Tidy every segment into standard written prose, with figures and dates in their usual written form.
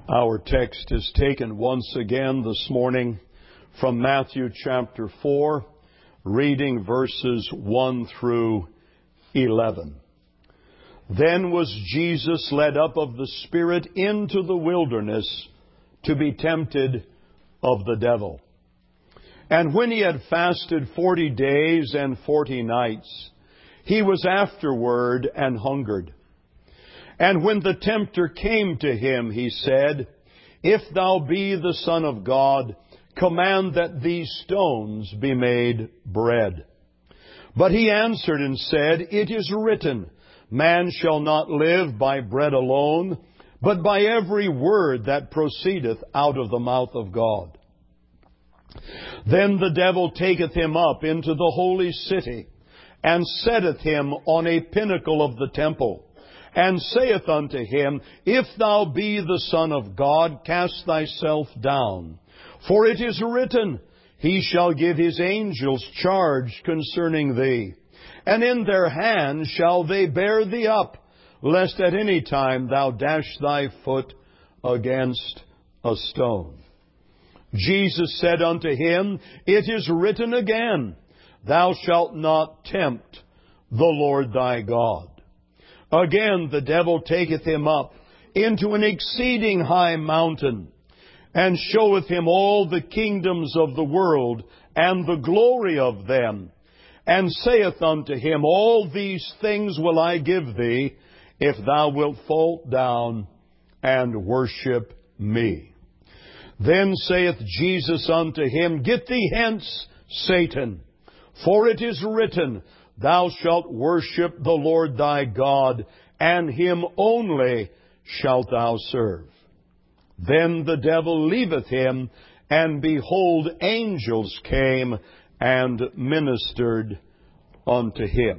Our text is taken once again this morning from Matthew chapter 4, reading verses 1 through 11. Then was Jesus led up of the Spirit into the wilderness to be tempted of the devil. And when he had fasted 40 days and 40 nights, he was afterward and hungered. And when the tempter came to him, he said, If thou be the Son of God, command that these stones be made bread. But he answered and said, It is written, Man shall not live by bread alone, but by every word that proceedeth out of the mouth of God. Then the devil taketh him up into the holy city, and setteth him on a pinnacle of the temple, and saith unto him, If thou be the Son of God, cast thyself down. For it is written, He shall give His angels charge concerning thee, and in their hands shall they bear thee up, lest at any time thou dash thy foot against a stone. Jesus said unto him, It is written again, Thou shalt not tempt the Lord thy God. Again the devil taketh him up into an exceeding high mountain, and showeth him all the kingdoms of the world, and the glory of them, and saith unto him, All these things will I give thee, if thou wilt fall down and worship me. Then saith Jesus unto him, Get thee hence, Satan, for it is written, Thou shalt worship the Lord thy God, and Him only shalt thou serve. Then the devil leaveth him, and behold, angels came and ministered unto him.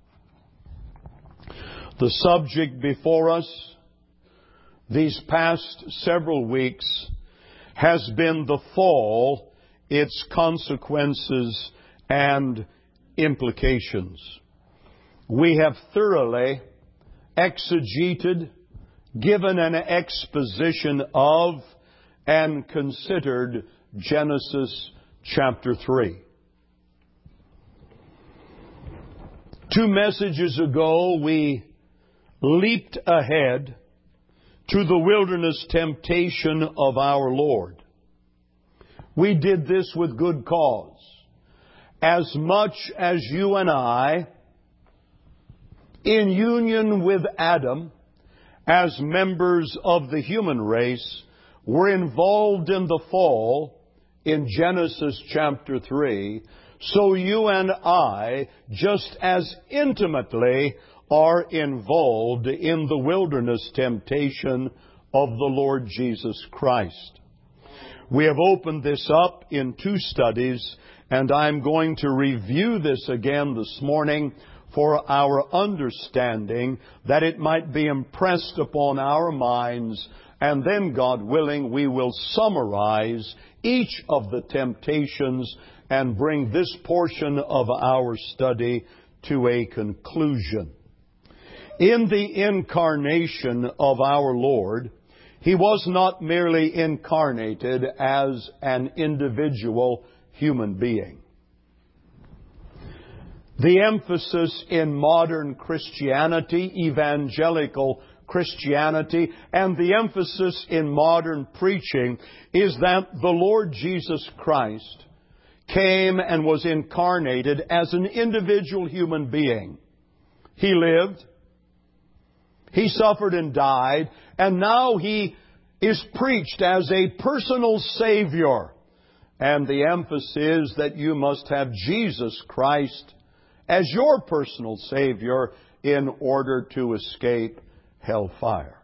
The subject before us these past several weeks has been the fall, its consequences, and implications. We have thoroughly exegeted, given an exposition of, and considered Genesis chapter 3. 2 messages ago, we leaped ahead to the wilderness temptation of our Lord. We did this with good cause. As much as you and I, in union with Adam, as members of the human race, were involved in the fall in Genesis chapter 3, so you and I, just as intimately, are involved in the wilderness temptation of the Lord Jesus Christ. We have opened this up in 2 studies, and I'm going to review this again this morning for our understanding, that it might be impressed upon our minds, and then, God willing, we will summarize each of the temptations and bring this portion of our study to a conclusion. In the incarnation of our Lord, He was not merely incarnated as an individual human being. The emphasis in modern Christianity, evangelical Christianity, and the emphasis in modern preaching is that the Lord Jesus Christ came and was incarnated as an individual human being. He lived, He suffered and died, and now He is preached as a personal Savior. And the emphasis is that you must have Jesus Christ as your personal Savior in order to escape hellfire.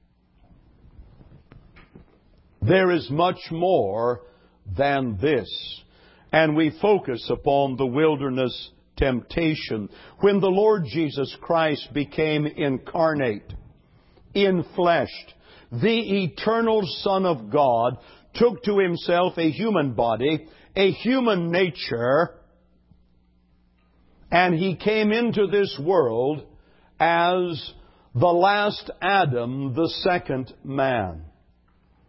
There is much more than this, and we focus upon the wilderness temptation. When the Lord Jesus Christ became incarnate, infleshed, the eternal Son of God took to Himself a human body, a human nature, and He came into this world as the last Adam, the second man.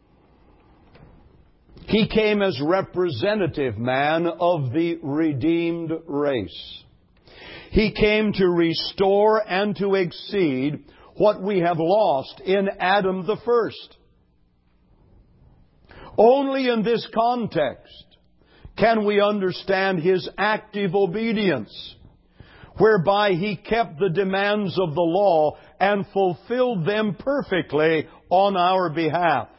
He came as representative man of the redeemed race. He came to restore and to exceed what we have lost in Adam the first. Only in this context can we understand His active obedience, whereby He kept the demands of the law and fulfilled them perfectly on our behalf.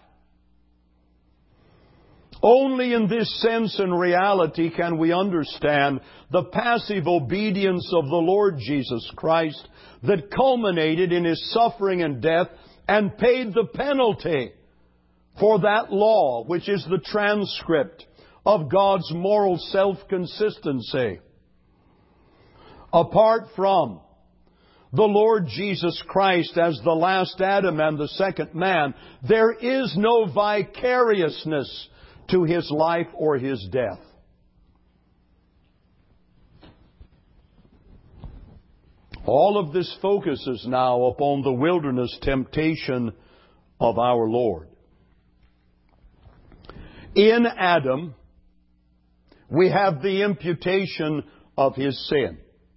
Only in this sense and reality can we understand the passive obedience of the Lord Jesus Christ that culminated in His suffering and death and paid the penalty for that law, which is the transcript of God's moral self-consistency. Apart from the Lord Jesus Christ as the last Adam and the second man, there is no vicariousness to His life or His death. All of this focuses now upon the wilderness temptation of our Lord. In Adam, we have the imputation of his sin.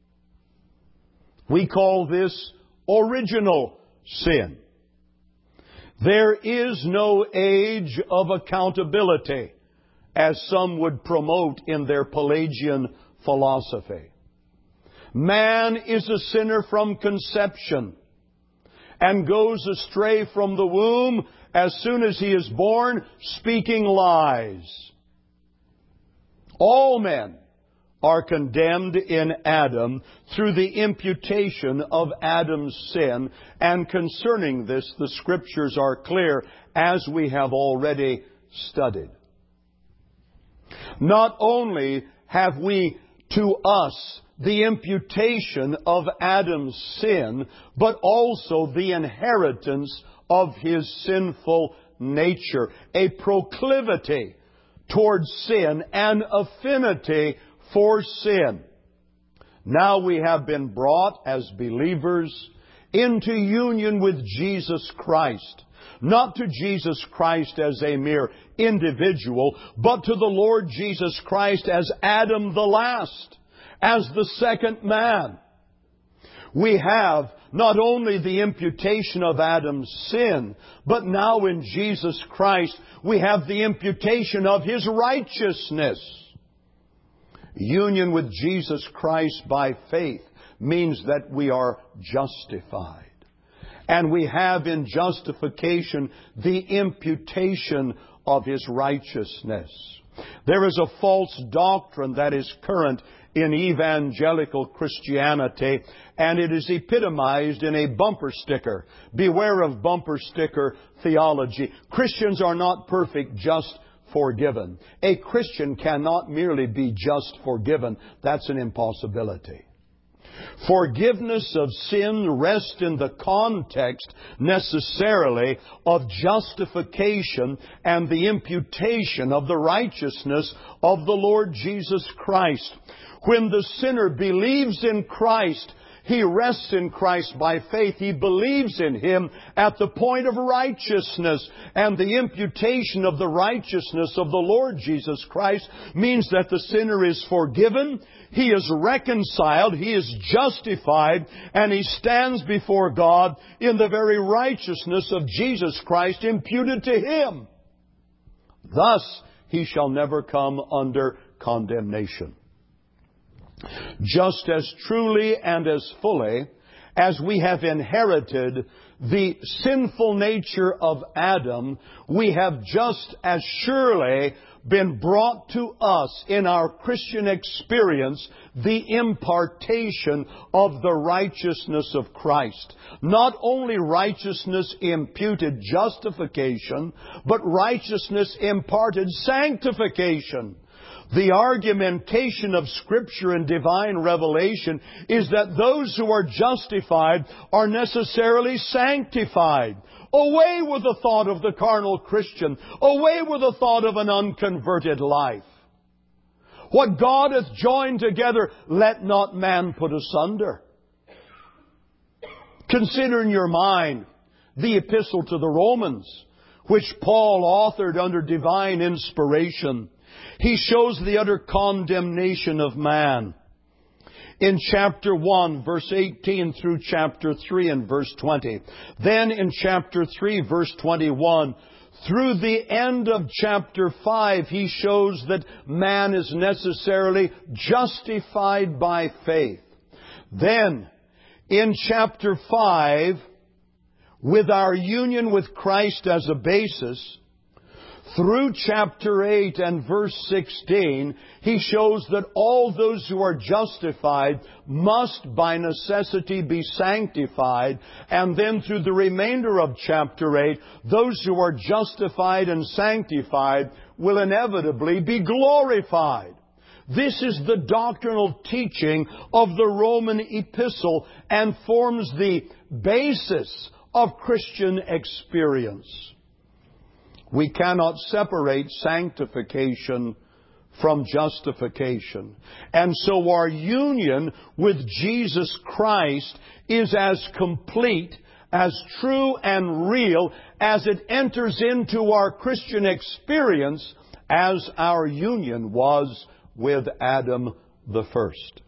We call this original sin. There is no age of accountability, as some would promote in their Pelagian philosophy. Man is a sinner from conception and goes astray from the womb as soon as he is born, speaking lies. All men are condemned in Adam through the imputation of Adam's sin, and concerning this the Scriptures are clear, as we have already studied. Not only have we to us the imputation of Adam's sin, but also the inheritance of his sinful nature, a proclivity towards sin, an affinity for sin. Now we have been brought as believers into union with Jesus Christ. Not to Jesus Christ as a mere individual, but to the Lord Jesus Christ as Adam the last, as the second man. We have not only the imputation of Adam's sin, but now in Jesus Christ we have the imputation of His righteousness. Union with Jesus Christ by faith means that we are justified. And we have in justification the imputation of His righteousness. There is a false doctrine that is current in evangelical Christianity, and it is epitomized in a bumper sticker. Beware of bumper sticker theology. Christians are not perfect, just forgiven. A Christian cannot merely be just forgiven. That's an impossibility. Forgiveness of sin rests in the context necessarily of justification and the imputation of the righteousness of the Lord Jesus Christ. When the sinner believes in Christ, he rests in Christ by faith. He believes in Him at the point of righteousness. And the imputation of the righteousness of the Lord Jesus Christ means that the sinner is forgiven, he is reconciled, he is justified, and he stands before God in the very righteousness of Jesus Christ imputed to him. Thus, he shall never come under condemnation. Just as truly and as fully as we have inherited the sinful nature of Adam, we have just as surely been brought to us in our Christian experience the impartation of the righteousness of Christ. Not only righteousness imputed justification, but righteousness imparted sanctification. The argumentation of Scripture and divine revelation is that those who are justified are necessarily sanctified. Away with the thought of the carnal Christian. Away with the thought of an unconverted life. What God hath joined together, let not man put asunder. Consider in your mind the epistle to the Romans, which Paul authored under divine inspiration, he shows the utter condemnation of man. In chapter 1, verse 18 through chapter 3 and verse 20. Then in chapter 3, verse 21, through the end of chapter 5, he shows that man is necessarily justified by faith. Then, in chapter 5, with our union with Christ as a basis, through chapter 8 and verse 16, he shows that all those who are justified must by necessity be sanctified. And then through the remainder of chapter 8, those who are justified and sanctified will inevitably be glorified. This is the doctrinal teaching of the Roman epistle and forms the basis of Christian experience. We cannot separate sanctification from justification. And so our union with Jesus Christ is as complete, as true and real as it enters into our Christian experience as our union was with Adam the first.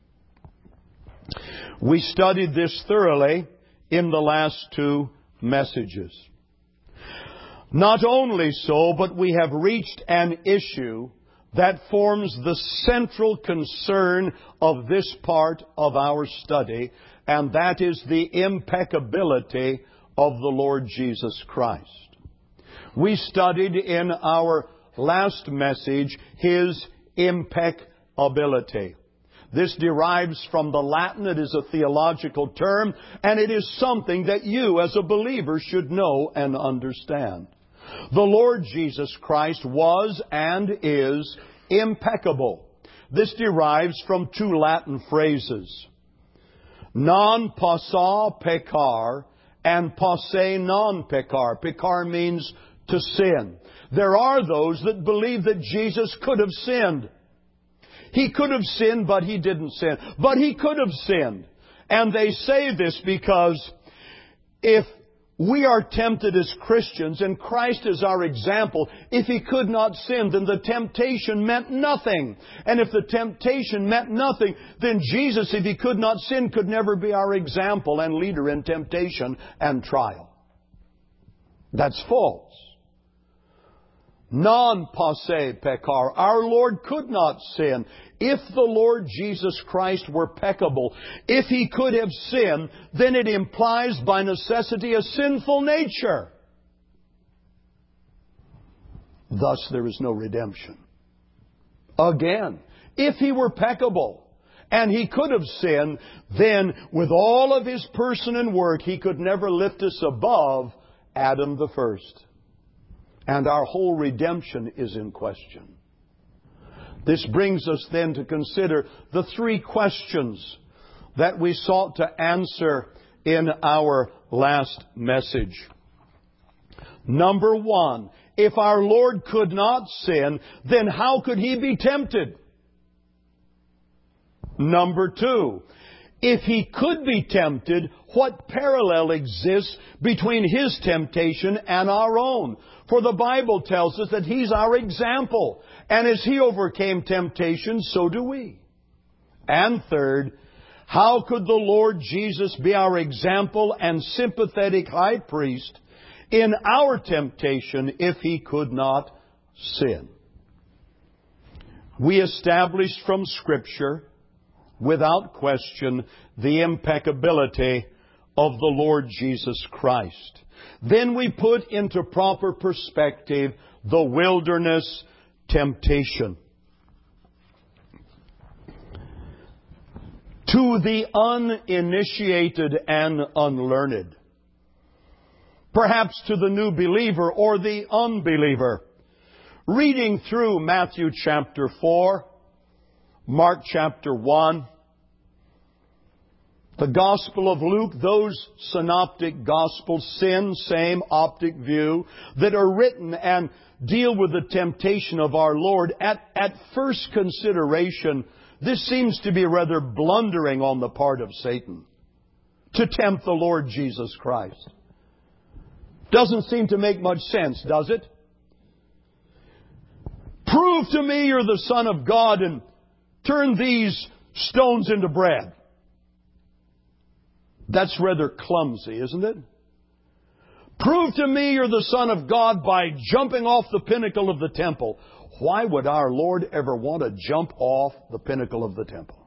We studied this thoroughly in the last two messages. Not only so, but we have reached an issue that forms the central concern of this part of our study, and that is the impeccability of the Lord Jesus Christ. We studied in our last message His impeccability. This derives from the Latin. It is a theological term, and it is something that you as a believer should know and understand. The Lord Jesus Christ was and is impeccable. This derives from two Latin phrases, non possa peccar and posse non peccar. Peccar means to sin. There are those that believe that Jesus could have sinned. He could have sinned, but He didn't sin. But He could have sinned. And they say this because if we are tempted as Christians, and Christ is our example, if He could not sin, then the temptation meant nothing. And if the temptation meant nothing, then Jesus, if He could not sin, could never be our example and leader in temptation and trial. That's false. Non posse peccar. Our Lord could not sin. If the Lord Jesus Christ were peccable, if He could have sinned, then it implies by necessity a sinful nature. Thus there is no redemption. Again, if He were peccable and He could have sinned, then with all of His person and work, He could never lift us above Adam the first. And our whole redemption is in question. This brings us then to consider the three questions that we sought to answer in our last message. Number one, if our Lord could not sin, then how could He be tempted? Number two, if He could be tempted, what parallel exists between His temptation and our own? For the Bible tells us that He's our example. And as He overcame temptation, so do we. And third, how could the Lord Jesus be our example and sympathetic high priest in our temptation if He could not sin? We established from Scripture, without question, the impeccability of the Lord Jesus Christ. Then we put into proper perspective the wilderness temptation. To the uninitiated and unlearned, perhaps to the new believer or the unbeliever, reading through Matthew chapter 4, Mark chapter 1, the Gospel of Luke, those synoptic Gospels, same optic view, that are written and deal with the temptation of our Lord. At first consideration, this seems to be rather blundering on the part of Satan to tempt the Lord Jesus Christ. Doesn't seem to make much sense, does it? Prove to me you're the Son of God and turn these stones into bread. That's rather clumsy, isn't it? Prove to me you're the Son of God by jumping off the pinnacle of the temple. Why would our Lord ever want to jump off the pinnacle of the temple?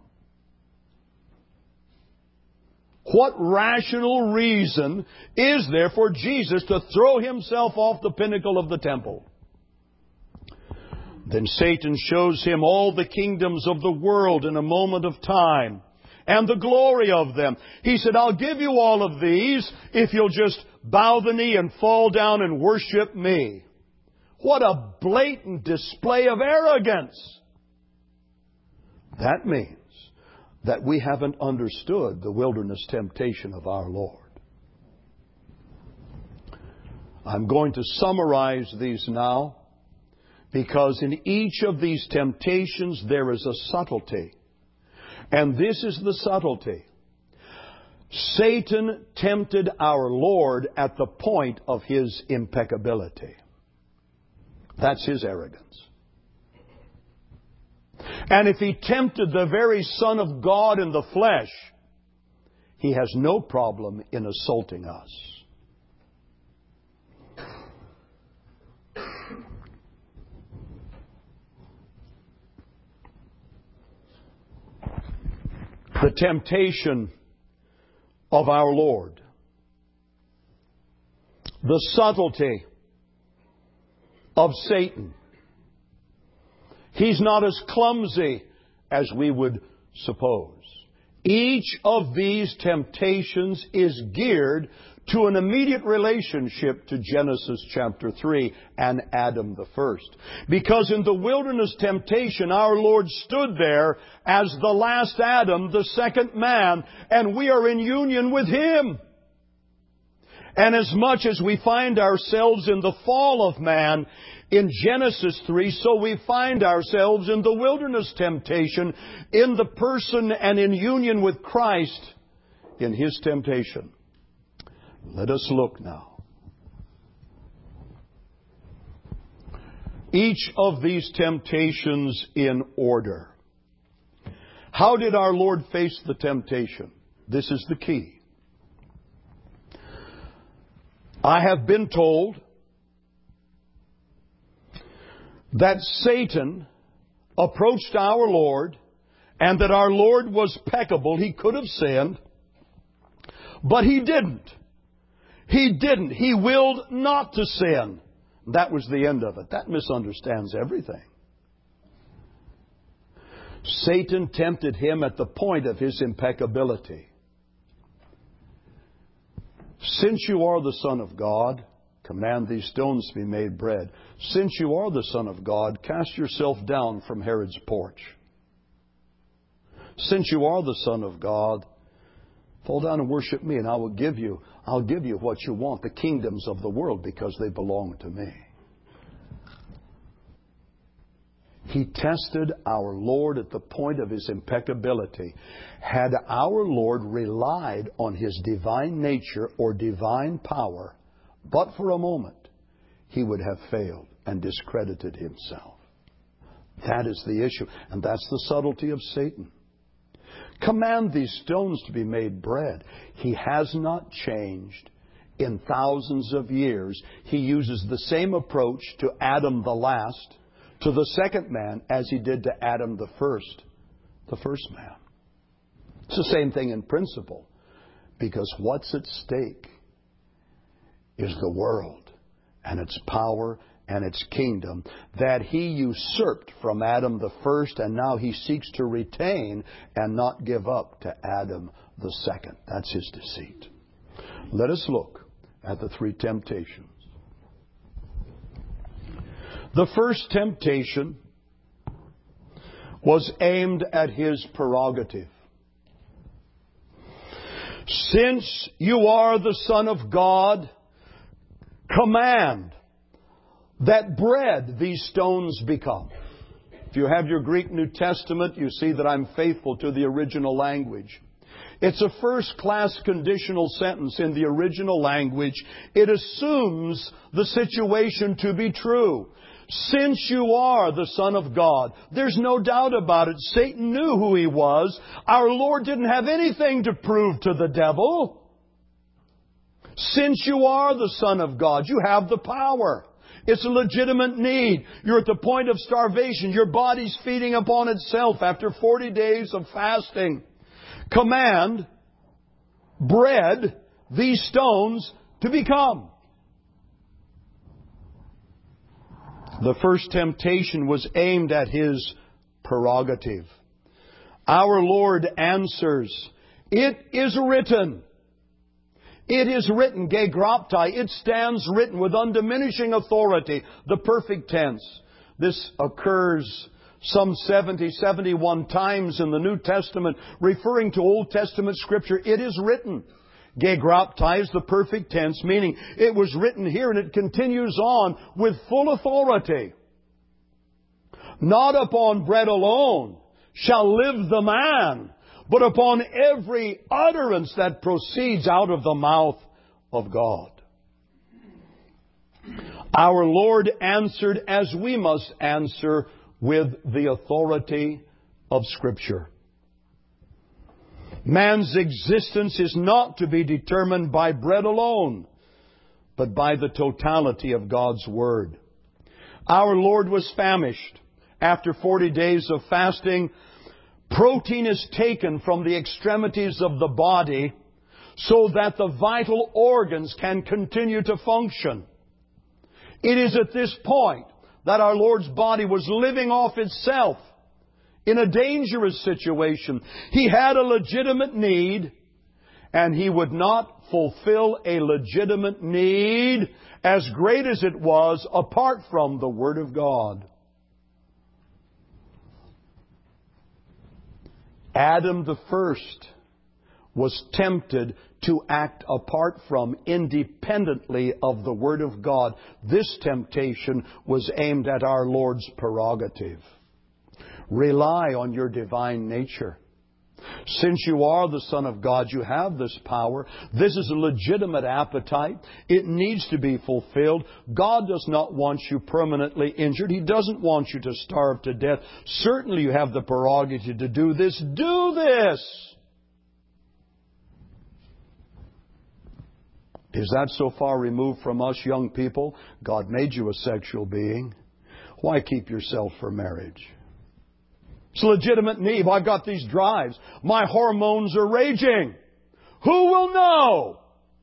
What rational reason is there for Jesus to throw Himself off the pinnacle of the temple? Then Satan shows Him all the kingdoms of the world in a moment of time and the glory of them. He said, I'll give you all of these if you'll just bow the knee and fall down and worship me. What a blatant display of arrogance. That means that we haven't understood the wilderness temptation of our Lord. I'm going to summarize these now, because in each of these temptations there is a subtlety. And this is the subtlety. Satan tempted our Lord at the point of His impeccability. That's his arrogance. And if He tempted the very Son of God in the flesh, He has no problem in assaulting us. The temptation of our Lord. The subtlety of Satan. He's not as clumsy as we would suppose. Each of these temptations is geared to an immediate relationship to Genesis chapter 3 and Adam the first. Because in the wilderness temptation, our Lord stood there as the last Adam, the second man, and we are in union with Him. And as much as we find ourselves in the fall of man in Genesis 3, so we find ourselves in the wilderness temptation, in the person and in union with Christ in His temptation. Let us look now. Each of these temptations in order. How did our Lord face the temptation? This is the key. I have been told that Satan approached our Lord and that our Lord was peccable. He could have sinned, but He didn't. He didn't. He willed not to sin. That was the end of it. That misunderstands everything. Satan tempted Him at the point of His impeccability. Since you are the Son of God, command these stones to be made bread. Since you are the Son of God, cast yourself down from Herod's porch. Since you are the Son of God, fall down and worship me, and I'll give you what you want, the kingdoms of the world, because they belong to me. He tested our Lord at the point of His impeccability. Had our Lord relied on His divine nature or divine power, but for a moment, He would have failed and discredited Himself. That is the issue, and that's the subtlety of Satan. Command these stones to be made bread. He has not changed in thousands of years. He uses the same approach to Adam the last, to the second man, as He did to Adam the first man. It's the same thing in principle, because what's at stake is the world and its power and its kingdom that He usurped from Adam the first, and now He seeks to retain and not give up to Adam the second. That's his deceit. Let us look at the three temptations. The first temptation was aimed at His prerogative. Since you are the Son of God, command that bread these stones become. If you have your Greek New Testament, you see that I'm faithful to the original language. It's a first-class conditional sentence in the original language. It assumes the situation to be true. Since you are the Son of God, there's no doubt about it. Satan knew who he was. Our Lord didn't have anything to prove to the devil. Since you are the Son of God, you have the power. It's a legitimate need. You're at the point of starvation. Your body's feeding upon itself after 40 days of fasting. Command bread, these stones, to become. The first temptation was aimed at His prerogative. Our Lord answers, "It is written." It is written, gegraptai. It stands written with undiminishing authority, the perfect tense. This occurs some 71 times in the New Testament, referring to Old Testament Scripture. It is written. Gegraptai is the perfect tense, meaning it was written here, and it continues on with full authority. Not upon bread alone shall live the man, but upon every utterance that proceeds out of the mouth of God. Our Lord answered as we must answer, with the authority of Scripture. Man's existence is not to be determined by bread alone, but by the totality of God's Word. Our Lord was famished. After 40 days of fasting, protein is taken from the extremities of the body so that the vital organs can continue to function. It is at this point that our Lord's body was living off itself in a dangerous situation. He had a legitimate need, and He would not fulfill a legitimate need, as great as it was, apart from the Word of God. Adam the first was tempted to act apart from, independently of the Word of God. This temptation was aimed at our Lord's prerogative. Rely on your divine nature. Since you are the Son of God, you have this power. This is a legitimate appetite. It needs to be fulfilled. God does not want you permanently injured. He doesn't want you to starve to death. Certainly you have the prerogative to do this. Do this! Is that so far removed from us young people? God made you a sexual being. Why keep yourself for marriage? It's a legitimate need. I've got these drives. My hormones are raging. Who will know?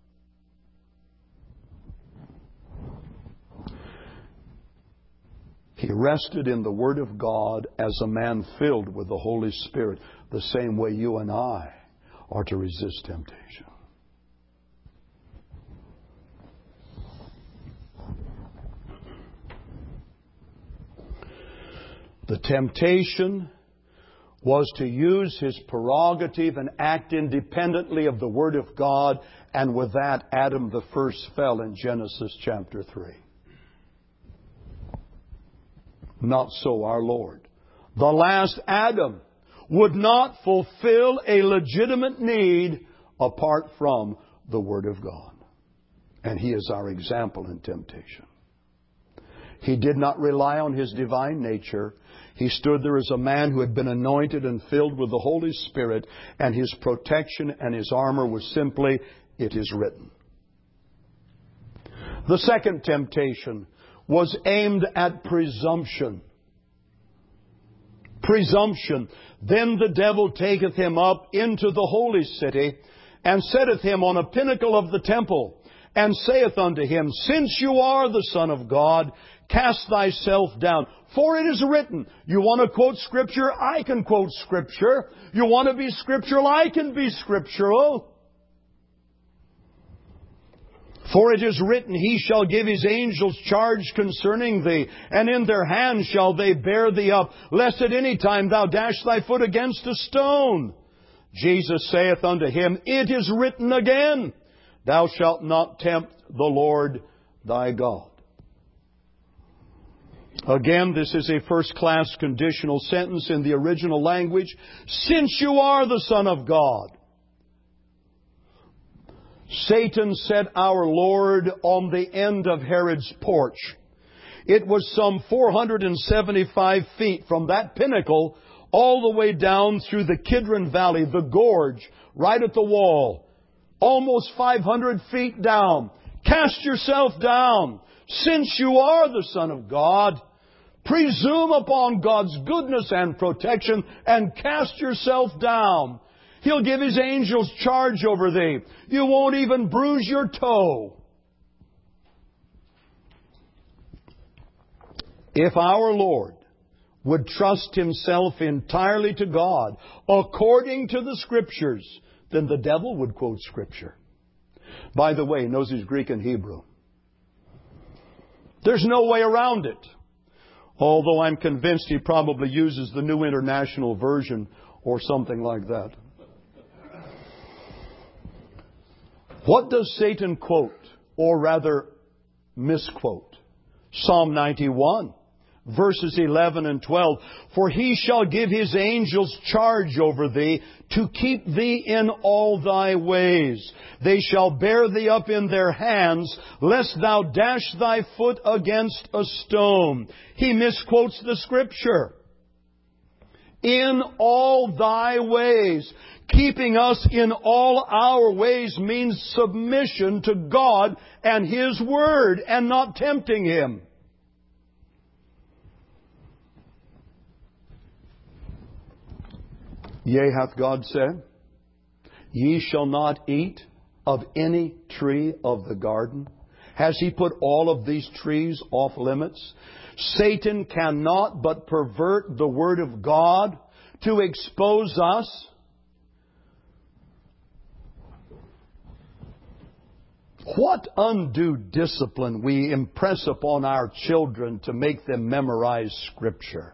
He rested in the Word of God as a man filled with the Holy Spirit, the same way you and I are to resist temptation. The temptation was to use his prerogative and act independently of the Word of God, and with that, Adam the first fell in Genesis chapter 3. Not so our Lord. The last Adam would not fulfill a legitimate need apart from the Word of God. And He is our example in temptation. He did not rely on His divine nature. He stood there as a man who had been anointed and filled with the Holy Spirit, and His protection and His armor was simply, it is written. The second temptation was aimed at presumption. Presumption. Then the devil taketh him up into the holy city, and setteth him on a pinnacle of the temple, and saith unto him, Since you are the Son of God, cast thyself down. For it is written. You want to quote Scripture? I can quote Scripture. You want to be scriptural? I can be scriptural. For it is written, He shall give His angels charge concerning thee, and in their hands shall they bear thee up, lest at any time thou dash thy foot against a stone. Jesus saith unto him, It is written again, Thou shalt not tempt the Lord thy God. Again, this is a first-class conditional sentence in the original language. Since you are the Son of God. Satan set our Lord on the end of Herod's porch. It was some 475 feet from that pinnacle all the way down through the Kidron Valley, the gorge, right at the wall. Almost 500 feet down. Cast yourself down. Since you are the Son of God, presume upon God's goodness and protection and cast yourself down. He'll give His angels charge over thee. You won't even bruise your toe. If our Lord would trust Himself entirely to God, according to the Scriptures, then the devil would quote Scripture. By the way, he knows his Greek and Hebrew. There's no way around it. Although I'm convinced he probably uses the New International Version or something like that. What does Satan quote, or rather misquote? Psalm 91, verses 11 and 12. For He shall give His angels charge over thee, to keep thee in all thy ways. They shall bear thee up in their hands, lest thou dash thy foot against a stone. He misquotes the Scripture. In all thy ways. Keeping us in all our ways means submission to God and His Word and not tempting Him. Yea, hath God said, Ye shall not eat of any tree of the garden. Has He put all of these trees off limits? Satan cannot but pervert the Word of God to expose us. What undue discipline we impress upon our children to make them memorize Scripture.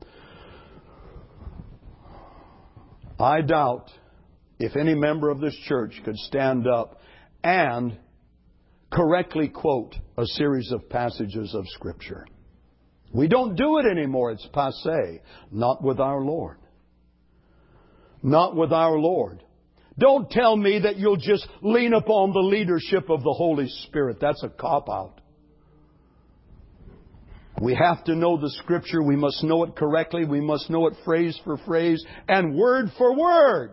I doubt if any member of this church could stand up and correctly quote a series of passages of Scripture. We don't do it anymore. It's passé. Not with our Lord. Not with our Lord. Don't tell me that you'll just lean upon the leadership of the Holy Spirit. That's a cop-out. We have to know the Scripture. We must know it correctly. We must know it phrase for phrase and word for word.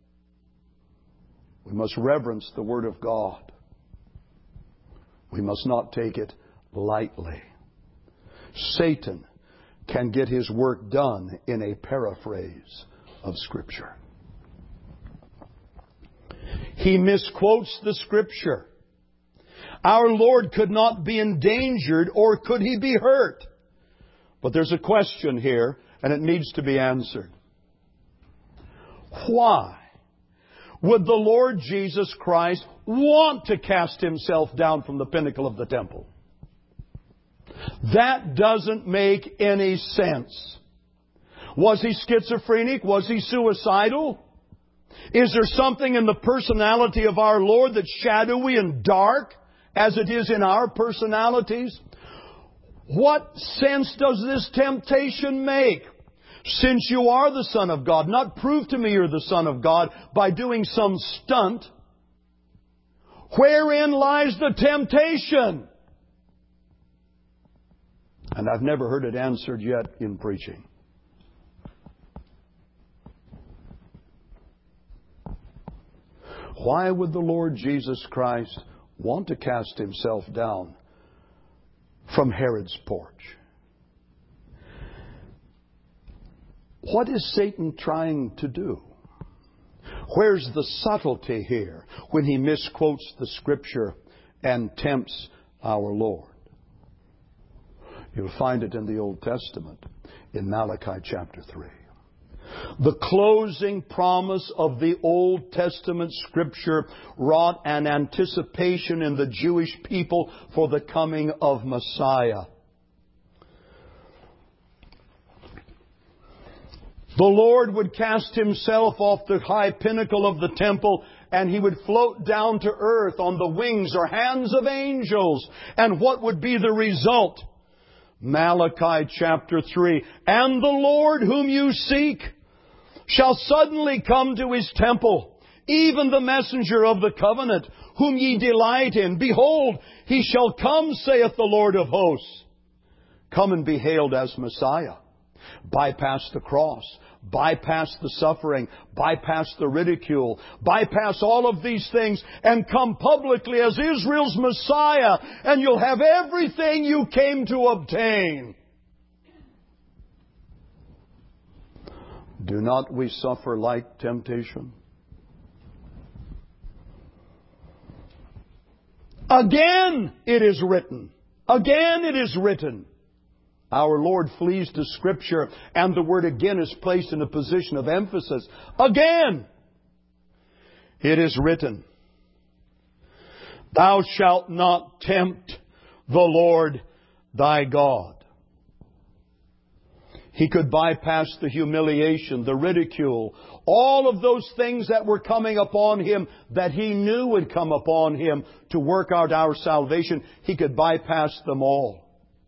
We must reverence the Word of God. We must not take it lightly. Satan can get his work done in a paraphrase of Scripture. He misquotes the Scripture. Our Lord could not be endangered, or could He be hurt? But there's a question here, and it needs to be answered. Why would the Lord Jesus Christ want to cast Himself down from the pinnacle of the temple? That doesn't make any sense. Was He schizophrenic? Was He suicidal? Is there something in the personality of our Lord that's shadowy and dark, as it is in our personalities? What sense does this temptation make? Since you are the Son of God, not prove to me you're the Son of God by doing some stunt. Wherein lies the temptation? And I've never heard it answered yet in preaching. Why would the Lord Jesus Christ want to cast Himself down from Herod's porch? What is Satan trying to do? Where's the subtlety here when he misquotes the Scripture and tempts our Lord? You'll find it in the Old Testament, in Malachi chapter 3. The closing promise of the Old Testament Scripture wrought an anticipation in the Jewish people for the coming of Messiah. The Lord would cast Himself off the high pinnacle of the temple, and He would float down to earth on the wings or hands of angels. And what would be the result? Malachi chapter 3. And the Lord whom you seek shall suddenly come to His temple. even the messenger of the covenant, whom ye delight in. Behold, he shall come, saith the Lord of hosts. Come and be hailed as Messiah. Bypass the cross. Bypass the suffering. Bypass the ridicule. Bypass all of these things and come publicly as Israel's Messiah, and you'll have everything you came to obtain. Do not we suffer like temptation? Again it is written. Again it is written. Our Lord flees to Scripture, and the word again is placed in a position of emphasis. Again it is written, Thou shalt not tempt the Lord thy God. He could bypass the humiliation, the ridicule, all of those things that were coming upon him that he knew would come upon him to work out our salvation. He could bypass them all.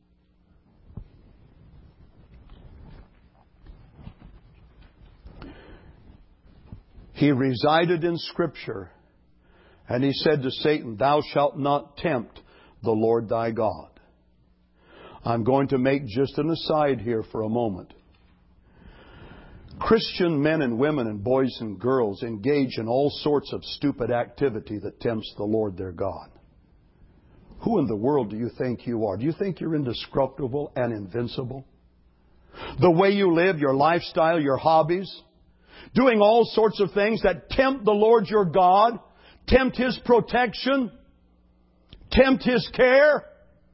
He resided in Scripture, and he said to Satan, Thou shalt not tempt the Lord thy God. I'm going to make just an aside here for a moment. Christian men and women and boys and girls engage in all sorts of stupid activity that tempts the Lord their God. Who in the world do you think you are? Do you think you're indestructible and invincible? The way you live, your lifestyle, your hobbies, doing all sorts of things that tempt the Lord your God, tempt His protection, tempt His care?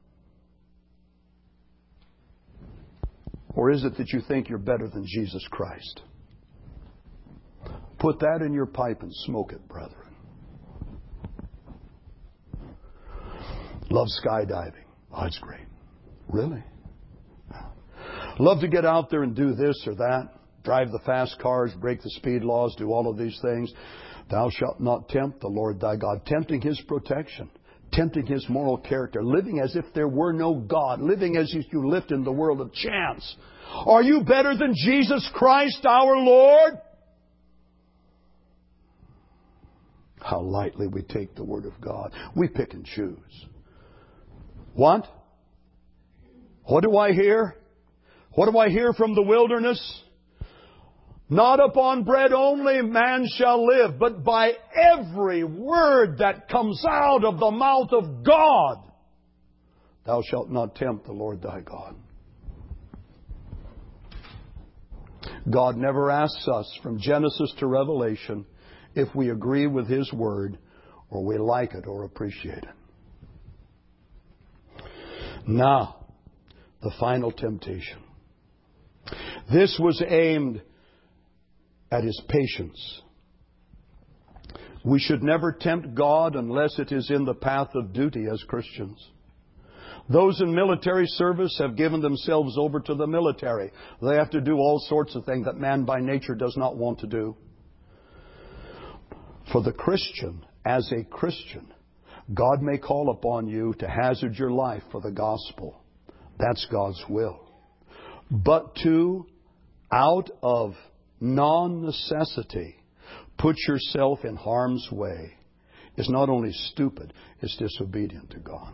Or is it that you think you're better than Jesus Christ? Put that in your pipe and smoke it, brethren. Love skydiving. Oh, it's great. Really? Love to get out there and do this or that. Drive the fast cars, break the speed laws, do all of these things. Thou shalt not tempt the Lord thy God. Tempting His protection. Tempting His moral character, living as if there were no God, living as if you lived in the world of chance. Are you better than Jesus Christ our Lord? How lightly we take the Word of God. We pick and choose. What? What do I hear? What do I hear from the wilderness? Not upon bread only man shall live, but by every word that comes out of the mouth of God. Thou shalt not tempt the Lord thy God. God never asks us from Genesis to Revelation if we agree with His Word or we like it or appreciate it. Now, the final temptation. This was aimed at His patience. We should never tempt God unless it is in the path of duty as Christians. Those in military service have given themselves over to the military. They have to do all sorts of things that man by nature does not want to do. For the Christian, as a Christian, God may call upon you to hazard your life for the gospel. That's God's will. But to, out of non-necessity, put yourself in harm's way is not only stupid, it's disobedient to God.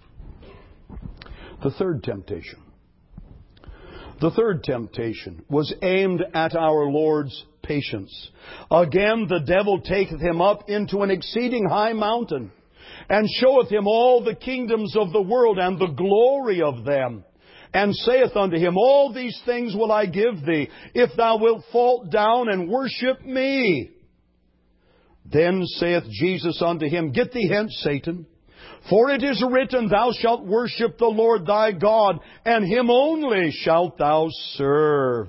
The third temptation. The third temptation was aimed at our Lord's patience. Again, the devil taketh him up into an exceeding high mountain, and showeth him all the kingdoms of the world and the glory of them, and saith unto him, All these things will I give thee, if thou wilt fall down and worship me. Then saith Jesus unto him, Get thee hence, Satan, for it is written, Thou shalt worship the Lord thy God, and Him only shalt thou serve.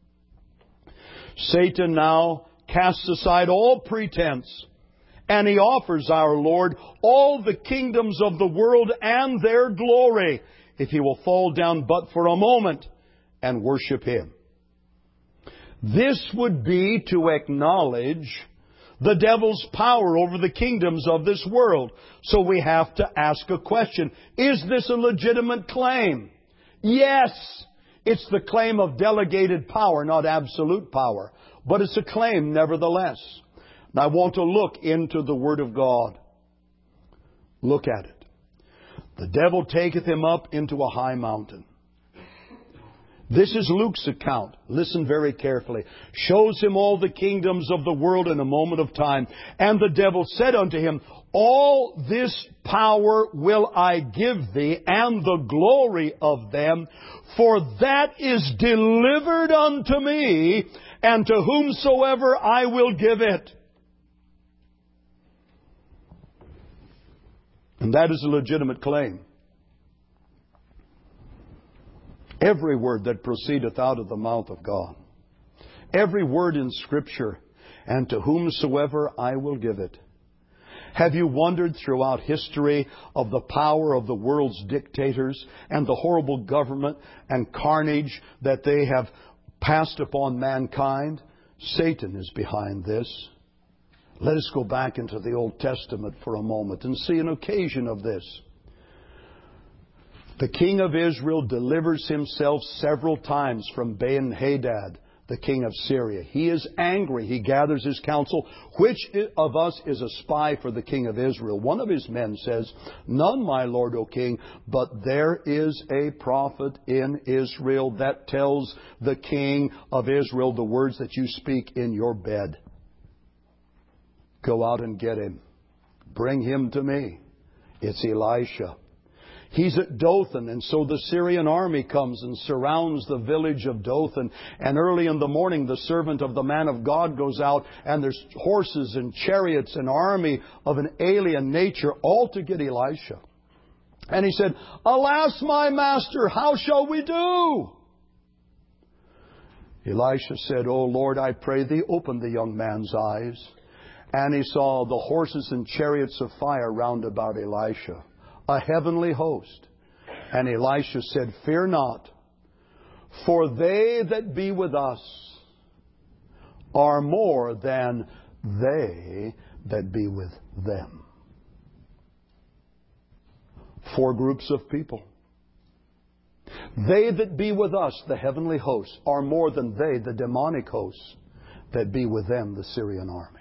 Satan now casts aside all pretense, and he offers our Lord all the kingdoms of the world and their glory, if he will fall down but for a moment and worship Him. This would be to acknowledge the devil's power over the kingdoms of this world. So we have to ask a question. Is this a legitimate claim? Yes. It's the claim of delegated power, not absolute power. But it's a claim nevertheless. And I want to look into the Word of God. Look at it. The devil taketh him up into a high mountain. This is Luke's account. Listen very carefully. Shows him all the kingdoms of the world in a moment of time. And the devil said unto him, All this power will I give thee, and the glory of them, for that is delivered unto me, and to whomsoever I will give it. And that is a legitimate claim. Every word that proceedeth out of the mouth of God. Every word in Scripture. And to whomsoever I will give it. Have you wondered throughout history of the power of the world's dictators and the horrible government and carnage that they have passed upon mankind? Satan is behind this. Let us go back into the Old Testament for a moment and see an occasion of this. The king of Israel delivers himself several times from Ben-Hadad, the king of Syria. He is angry. He gathers his council. Which of us is a spy for the king of Israel? One of his men says, None, my lord, O king, but there is a prophet in Israel that tells the king of Israel the words that you speak in your bed. Go out and get him. Bring him to me. It's Elisha. He's at Dothan, and so the Syrian army comes and surrounds the village of Dothan. And early in the morning, the servant of the man of God goes out, and there's horses and chariots, an army of an alien nature, all to get Elisha. And he said, Alas, my master, how shall we do? Elisha said, O Lord, I pray thee, open the young man's eyes. And he saw the horses and chariots of fire round about Elisha, a heavenly host. And Elisha said, Fear not, for they that be with us are more than they that be with them. 4 groups of people. They that be with us, the heavenly hosts, are more than they, the demonic hosts, that be with them, the Syrian army.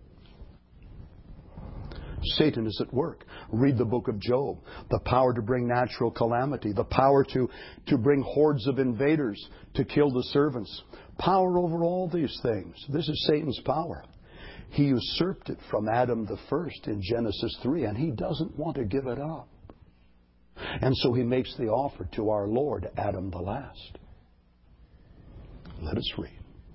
Satan is at work. Read the book of Job. The power to bring natural calamity. The power to bring hordes of invaders to kill the servants. Power over all these things. This is Satan's power. He usurped it from Adam the first in Genesis 3, and he doesn't want to give it up. And so he makes the offer to our Lord, Adam the last. Let us read.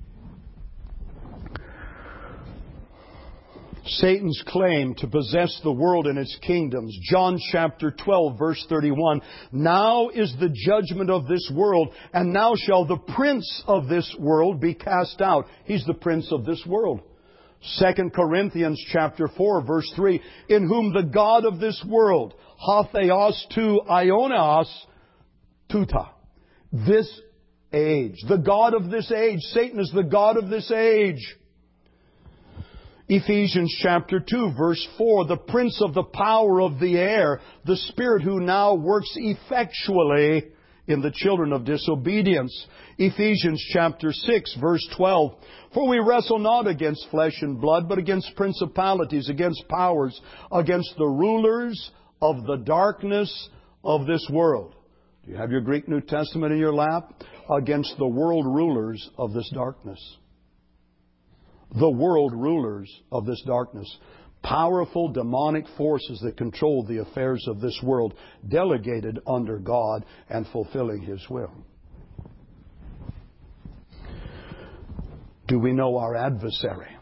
Satan's claim to possess the world and its kingdoms. John chapter 12, verse 31. Now is the judgment of this world, and now shall the prince of this world be cast out. He's the prince of this world. 2 Corinthians chapter 4, verse 3. In whom the God of this world, hatheos tu ioneos tuta. This age. The God of this age. Satan is the God of this age. Ephesians chapter 2, verse 4, the prince of the power of the air, the spirit who now works effectually in the children of disobedience. Ephesians chapter 6, verse 12, for we wrestle not against flesh and blood, but against principalities, against powers, against the rulers of the darkness of this world. Do you have your Greek New Testament in your lap? Against the world rulers of this darkness. The world rulers of this darkness. Powerful demonic forces that control the affairs of this world, delegated under God and fulfilling His will. Do we know our adversary?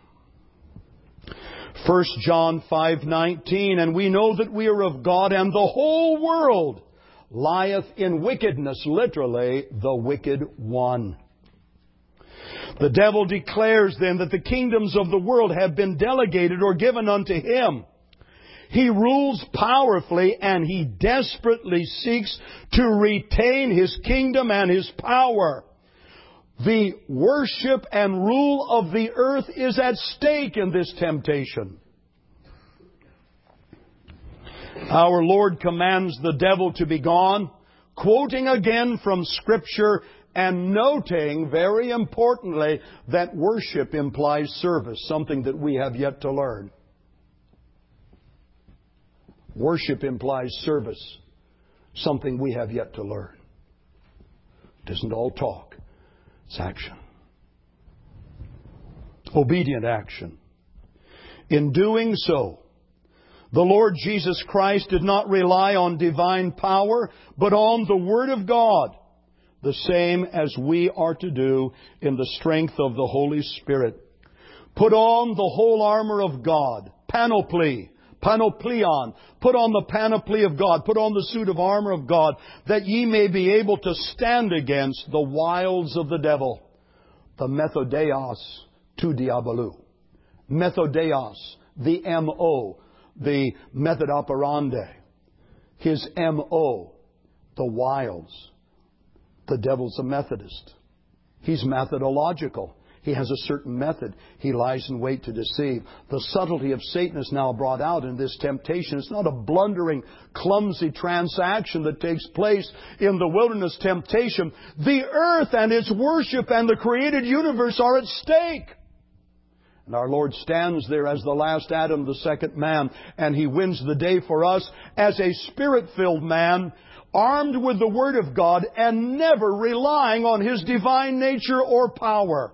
1 John 5:19, and we know that we are of God, and the whole world lieth in wickedness, literally, the wicked one. The devil declares then that the kingdoms of the world have been delegated or given unto him. He rules powerfully, and he desperately seeks to retain his kingdom and his power. The worship and rule of the earth is at stake in this temptation. Our Lord commands the devil to be gone, quoting again from Scripture, and noting, very importantly, that worship implies service, something that we have yet to learn. Worship implies service, something we have yet to learn. It isn't all talk, it's action. Obedient action. In doing so, the Lord Jesus Christ did not rely on divine power, but on the Word of God, the same as we are to do in the strength of the Holy Spirit. Put on the whole armor of God, panoply, panopleon. Put on the panoply of God, put on the suit of armor of God, that ye may be able to stand against the wiles of the devil. The methodeos tu diabolou. Methodeos, the M.O., the method operandi. His M.O., the wiles. The devil's a Methodist. He's methodological. He has a certain method. He lies in wait to deceive. The subtlety of Satan is now brought out in this temptation. It's not a blundering, clumsy transaction that takes place in the wilderness temptation. The earth and its worship and the created universe are at stake. And our Lord stands there as the last Adam, the second man, and He wins the day for us as a Spirit-filled man, armed with the Word of God and never relying on His divine nature or power.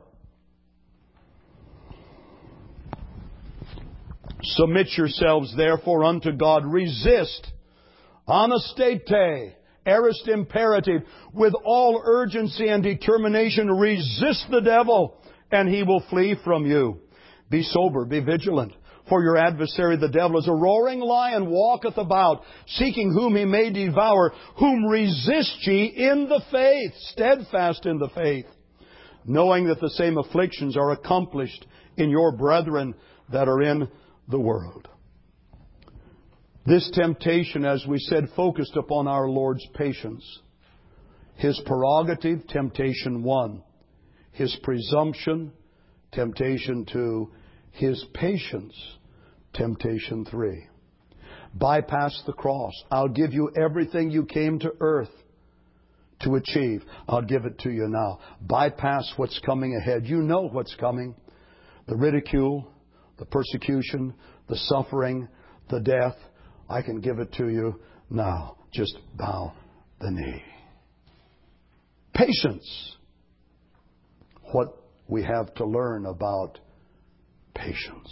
Submit yourselves therefore unto God. Resist, anastete, aorist imperative, with all urgency and determination. Resist the devil, and he will flee from you. Be sober, be vigilant. For your adversary the devil is a roaring lion, walketh about, seeking whom he may devour. Whom resist ye in the faith, steadfast in the faith, knowing that the same afflictions are accomplished in your brethren that are in the world. This temptation, as we said, focused upon our Lord's patience. His prerogative, temptation 1. His presumption, temptation 2. His patience, temptation 3. Bypass the cross. I'll give you everything you came to earth to achieve. I'll give it to you now. Bypass what's coming ahead. You know what's coming. The ridicule, the persecution, the suffering, the death. I can give it to you now. Just bow the knee. Patience. What we have to learn about patience.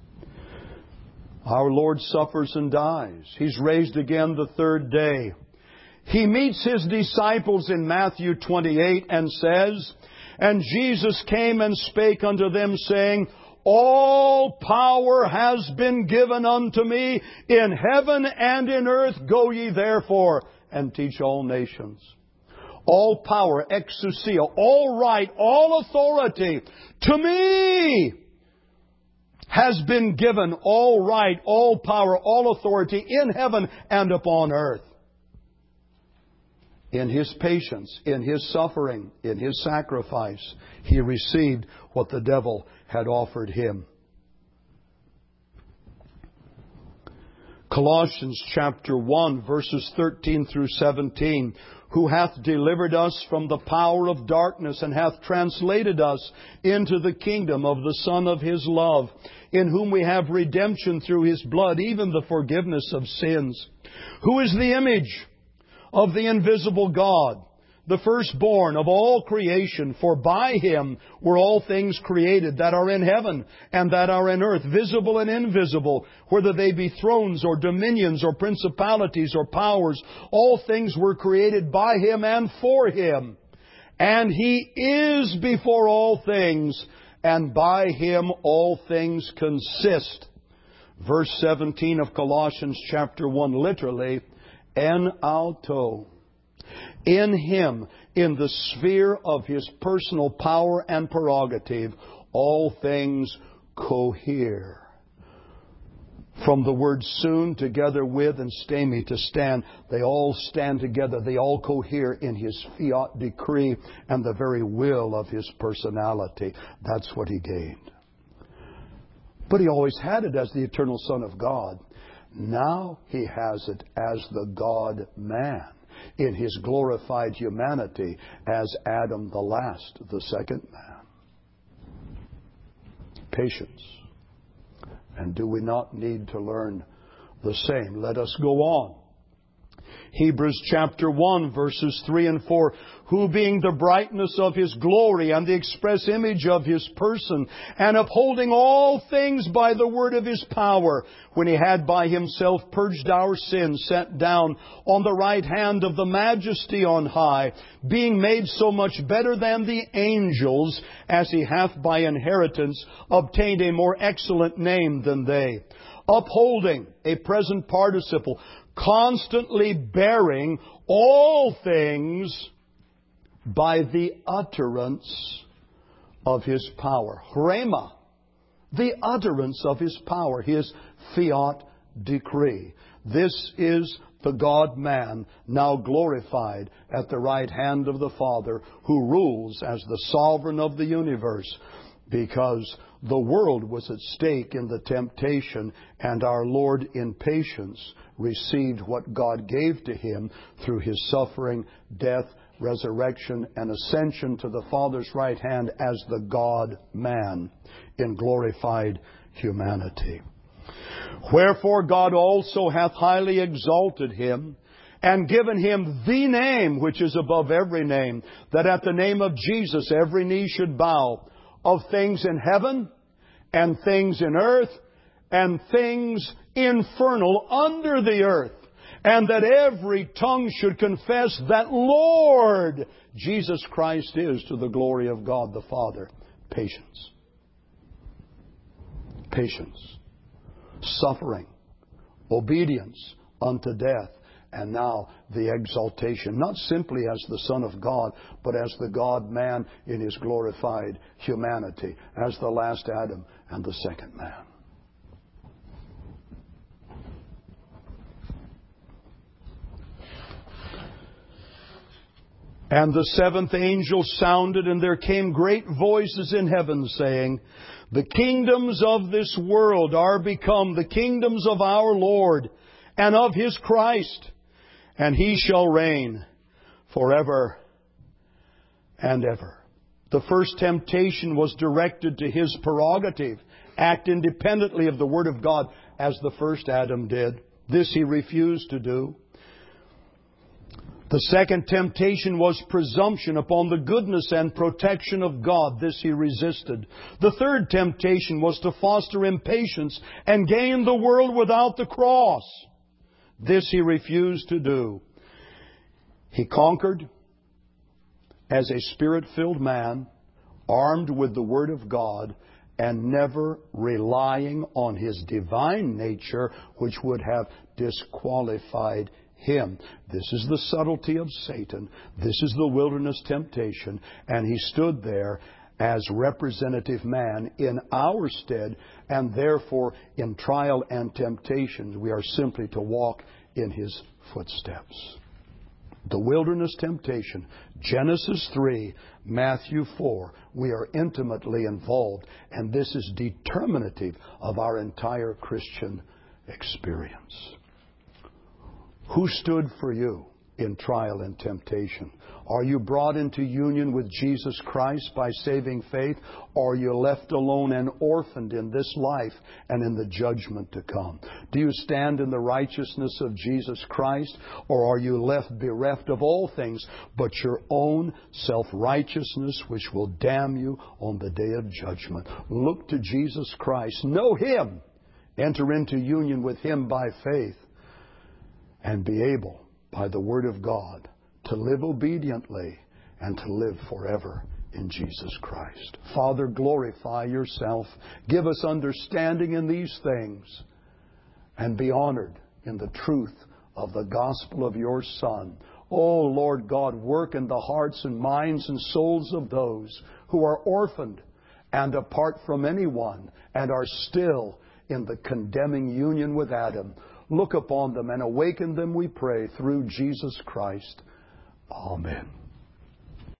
Our Lord suffers and dies. He's raised again the third day. He meets His disciples in Matthew 28 and says, And Jesus came and spake unto them, saying, All power has been given unto me in heaven and in earth. Go ye therefore and teach all nations. All power, exousia, all right, all authority to me has been given. All right, all power, all authority in heaven and upon earth. In His patience, in His suffering, in His sacrifice, He received what the devil had offered Him. Colossians chapter 1, verses 13 through 17. Who hath delivered us from the power of darkness and hath translated us into the kingdom of the Son of His love, in whom we have redemption through His blood, even the forgiveness of sins. Who is the image of the invisible God, the firstborn of all creation? For by Him were all things created that are in heaven and that are in earth, visible and invisible, whether they be thrones or dominions or principalities or powers. All things were created by Him and for Him. And He is before all things, and by Him all things consist. Verse 17 of Colossians chapter 1, literally, en auto. In Him, in the sphere of His personal power and prerogative, all things cohere. From the word soon, together with, and stemi, to stand, they all stand together. They all cohere in His fiat decree and the very will of His personality. That's what He gained. But He always had it as the eternal Son of God. Now He has it as the God-man. in His glorified humanity as Adam the last, the second man. Patience. And do we not need to learn the same? Let us go on. Hebrews chapter 1, verses 3 and 4. Who being the brightness of His glory and the express image of His person, and upholding all things by the word of His power, when He had by Himself purged our sins, sat down on the right hand of the Majesty on high, being made so much better than the angels, as He hath by inheritance obtained a more excellent name than they. Upholding, a present participle, constantly bearing all things by the utterance of His power. Rhema, the utterance of His power, His fiat decree. This is the God-man, now glorified at the right hand of the Father, who rules as the sovereign of the universe, because the world was at stake in the temptation, and our Lord in patience received what God gave to Him through His suffering, death, resurrection, and ascension to the Father's right hand as the God-man in glorified humanity. Wherefore God also hath highly exalted Him, and given Him the name which is above every name, that at the name of Jesus every knee should bow, of things in heaven, and things in earth, and things infernal under the earth, and that every tongue should confess that Lord Jesus Christ is, to the glory of God the Father. Patience. Patience. Suffering. Obedience unto death. And now the exaltation, not simply as the Son of God, but as the God-man in His glorified humanity, as the last Adam and the second man. And the seventh angel sounded, and there came great voices in heaven, saying, The kingdoms of this world are become the kingdoms of our Lord and of His Christ, and He shall reign forever and ever. The first temptation was directed to His prerogative. Act independently of the Word of God, as the first Adam did. This He refused to do. The second temptation was presumption upon the goodness and protection of God. This He resisted. The third temptation was to foster impatience and gain the world without the cross. This He refused to do. He conquered as a Spirit-filled man, armed with the Word of God, and never relying on His divine nature, which would have disqualified Him. This is the subtlety of Satan. This is the wilderness temptation. And He stood there as representative man in our stead, and therefore in trial and temptation we are simply to walk in His footsteps. The wilderness temptation, Genesis 3, Matthew 4, we are intimately involved, and this is determinative of our entire Christian experience. Who stood for you in trial and temptation? Are you brought into union with Jesus Christ by saving faith? Or are you left alone and orphaned in this life and in the judgment to come? Do you stand in the righteousness of Jesus Christ? Or are you left bereft of all things but your own self-righteousness, which will damn you on the day of judgment? Look to Jesus Christ. Know Him. Enter into union with Him by faith. And be able, by the Word of God, to live obediently and to live forever in Jesus Christ. Father, glorify Yourself. Give us understanding in these things, and be honored in the truth of the gospel of Your Son. Oh, Lord God, work in the hearts and minds and souls of those who are orphaned and apart from anyone and are still in the condemning union with Adam. Look upon them and awaken them, we pray, through Jesus Christ. Amen.